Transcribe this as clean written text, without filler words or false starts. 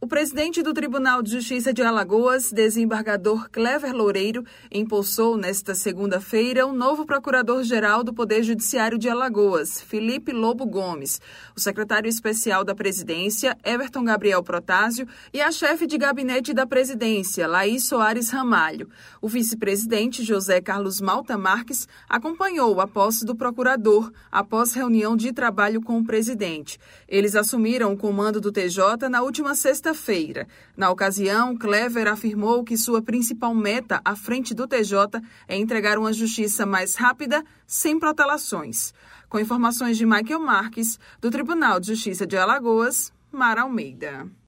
presidente do Tribunal de Justiça de Alagoas, desembargador Clever Loureiro, impulsou nesta segunda-feira o novo procurador-geral do Poder Judiciário de Alagoas, Felipe Lobo Gomes, o secretário especial da presidência, Everton Gabriel Protásio, e a chefe de gabinete da presidência, Laís Soares Ramalho. O vice-presidente, José Carlos Malta Marques, acompanhou a posse do procurador após reunião de trabalho com o presidente. Eles assumiram o comando do TJ na última sexta-feira. Na ocasião, Clever afirmou que sua principal meta à frente do TJ é entregar uma justiça mais rápida, sem protelações. Com informações de Michael Marques, do Tribunal de Justiça de Alagoas, Mara Almeida.